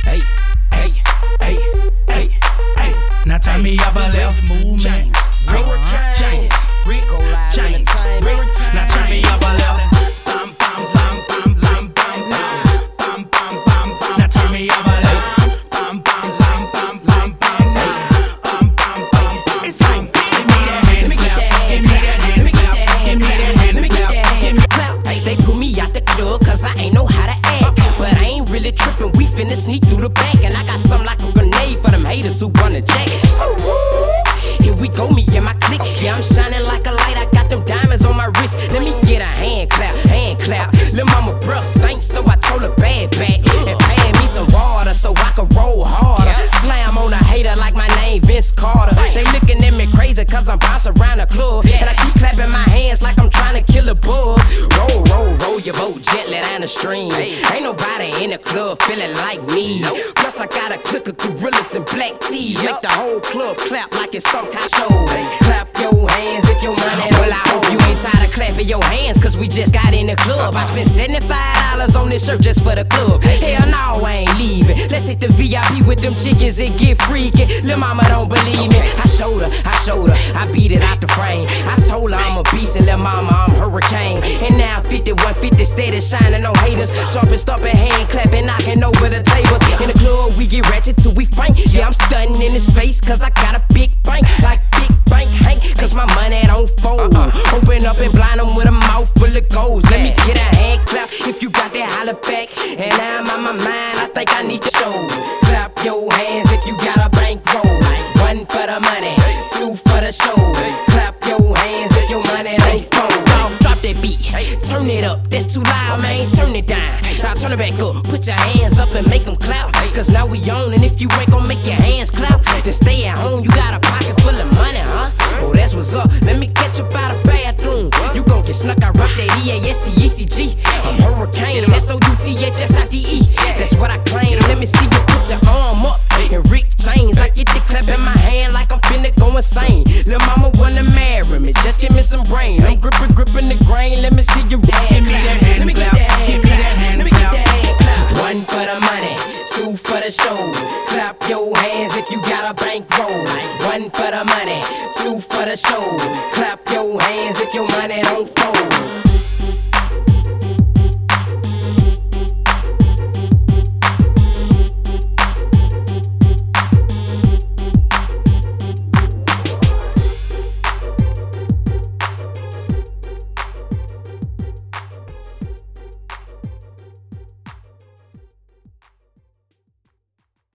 Hey, hey, hey, hey, hey. Now turn me up a little. Move, man. James, Go live James, entertainment. now turn me up a little. Bum, bum, bum, bum, bum, bum, bum, bum, bum, bum. Now turn me up a little. Bum, bum, bum, bum, bum, bum, bum, bum, bum. It's like, give me that hand clap, give me that hand clap, give me that hand clap. They put me out the club cause I ain't know how to act. But I ain't really trippin', we finna sneak through the back. And I got something like a grenade for them haters who wanna jack. Here we go, me and my clique. Yeah, I'm shining like a light, I got them diamonds on my wrist. Let me get a hand clap, hand clap. Lil' mama breath stink, so I told her bad back. And pay me some water so I can roll harder. Slam on a hater like my name Vince Carter. They looking at me crazy cause I'm bouncing around the club. And I keep clapping my hands like I'm trying to kill a bug. Roll, roll, roll your boat gently down the stream. Ain't nobody in the club feeling like me. Plus I got a clique of gorillas and black tees. Make the whole club clap like it's some kind of show. Clap your hands if your money. Well, I hope you ain't tired of clapping your hands cause we just got in the club. I spent $75 on this shirt just for the club. Hell no, I ain't leaving. Let's hit the VIP with them chickens and get freaky. Lil' mama don't believe me. I showed her, I beat it out the frame. I told her I'm a beast and lil' mama I'm hurricane. And now 5150 steady shining on haters. Jumping, stomping, hand clapping, knocking over the tables. In the club we get ratchet till we faint. Yeah, I'm stunning in his face cause I got a big bank. Like big bank Hank, cause my money don't fold. Open up and blind them with a mouth full of goals. Let me get a hand clap if you got that holler back. And now I'm on my mind, I think I need to show. Clap your hands if you got a bankroll. One for the money, two for the show. Clap your hands if your money ain't fold. Drop that beat, turn it up, that's too loud, man. Turn it down, now turn it back up. Put your hands up and make them clap. Cause now we on, and if you ain't gon' make your hands clap, then stay at home, you got a pocket full of money, huh? Oh, that's what's up, let me catch up out of bathroom. You gon' get snuck, I rock that EASTECG. I'm hurricane, SOUTHSIDE. That's what I claim, let me see you put your arm up. And Rick James, I get the clap in my hand like I'm finna go insane. Lil' mama wanna marry me, just give me some brain. I'm gripping the grain, let me see you Give me that hand clap, give me that hand clap. One for the money, two for the show. Clap your hands if you got a bankroll. One for the money, two for the show. Clap